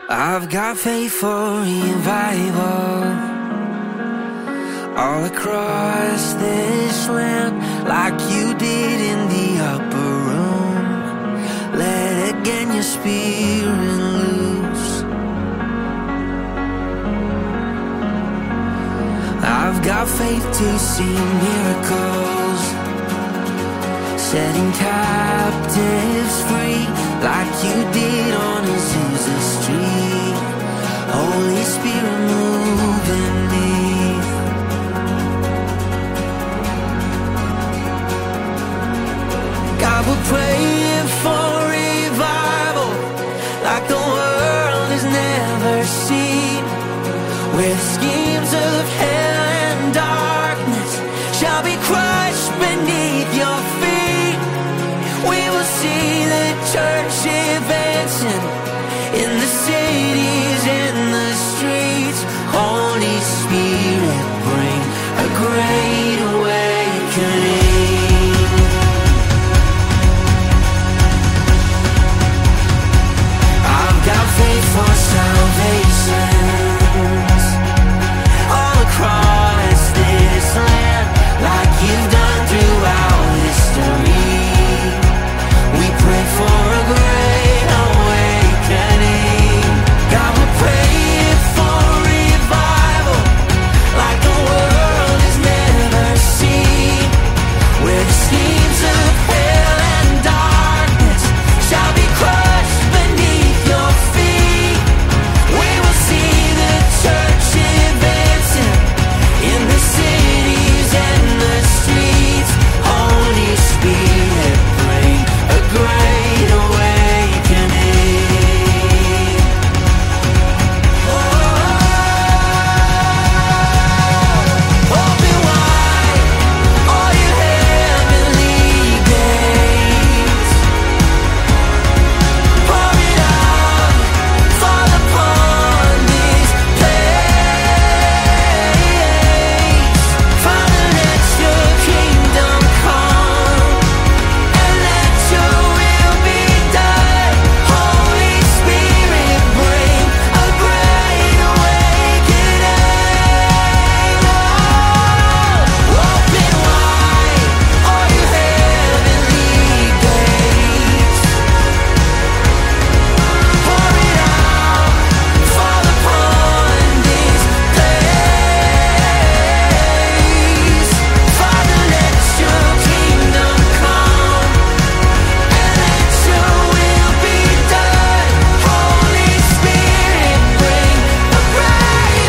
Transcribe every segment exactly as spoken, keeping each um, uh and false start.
I've got faith for revival all across this land, like you did in the upper room. Let again your spirit loose. I've got faith to see miracles, setting captives free, like you did on Azusa Street. Holy Spirit, move in me. God, we're praying for revival like the world has never seen, where the schemes of hell and darkness shall be crushed beneath your feet. We will see the church advancing in the cities, in the streets. Holy Spirit, bring a great awakening. I've got faith for salvations all across this land, like you've done throughout history. We pray for a great awakening. God, we're praying for revival like the world has never seen, where the schemes of hell and darkness shall be crushed beneath your feet. We will see the church advancing in the cities and the streets. Holy Spirit, bring a great awakening. Oh, open wide all you heavenly gates. Pour it out, fall upon this place. Father, let your kingdom come, and let your will be done. Holy Spirit, bring a great awakening. Oh, open wide all you heavenly gates. Pour it out, fall upon this place. Father, let your kingdom come, and let your will be done. Holy Spirit, bring a great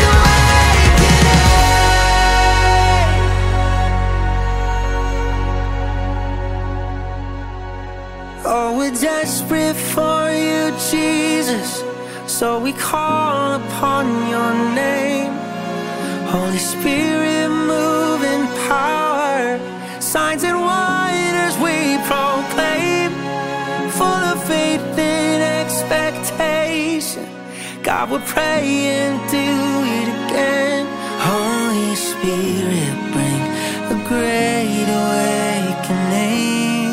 awakening. Oh, we're desperate for you, Jesus, so we call upon your name. Holy Spirit, move in power. Signs and wonders we proclaim, full of faith and expectation. God, we're praying, do it again. Holy Spirit, bring a great awakening.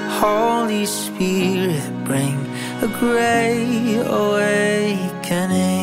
Holy Spirit, bring a great awakening.